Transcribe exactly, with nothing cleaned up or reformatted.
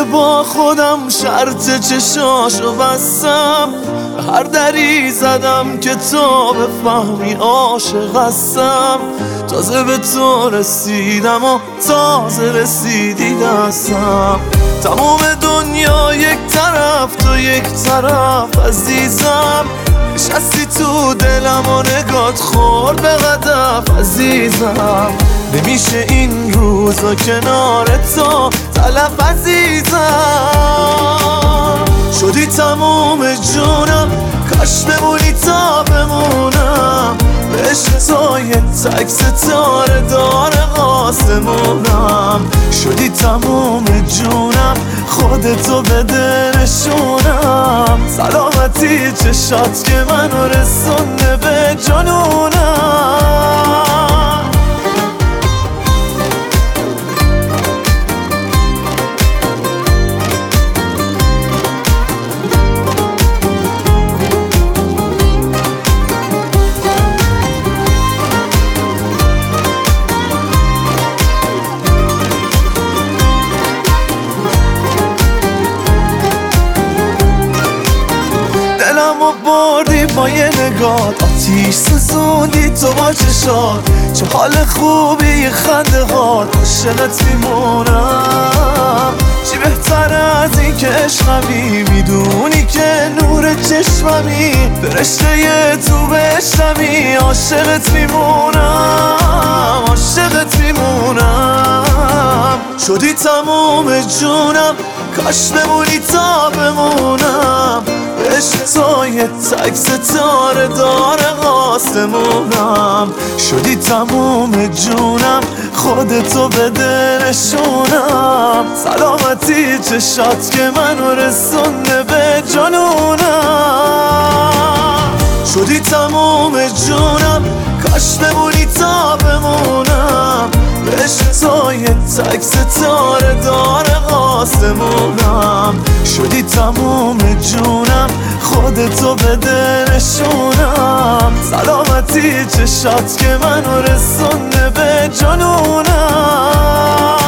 با خودم شرط چشاشو بستم، هر دری زدم که تو بفهمی عاشق هستم. تازه به تو رسیدم و تازه رسیدی دستم. تمام دنیا یک طرف تو یک طرف عزیزم، نشستی تو دلم و نگات خورد به قدف عزیزم. نمیشه این روزا کنار تو تلف عزیزم. شدی تموم جونم، کاش بمونی تا بمونم. به عشق تو یه تک ستاره دار آسمونم. شدی تموم جونم، خودتو بده نشونم. سلامتی چشات که منو رسونده به جنونم. دلمو بردی با یه نگاه، آتیش سوزوندی تو با چشات. چه حال خوبی یه خنده هات، عاشقت میمونم. چی بهتر از این که عشقمی، میدونی که نور چشممی. فرشته یه تو بشنمی، عاشقت میمونم، عاشقت میمونم. شدی تموم جونم، کاش بمونی تا بمونم. عشق تو یه تک ستاره دار آسمونم. شدی تموم جونم، خودتو بده نشونم. سلامتی چشات که منو رسونده به جنونم. شدی تموم جونم، کاش بمونی تا بمونم. عشق تو یه تک ستاره دار آسمونم. شدی تموم جونم، خودتو بده نشونم. سلامتی چشات که منو رسونده به جنونم.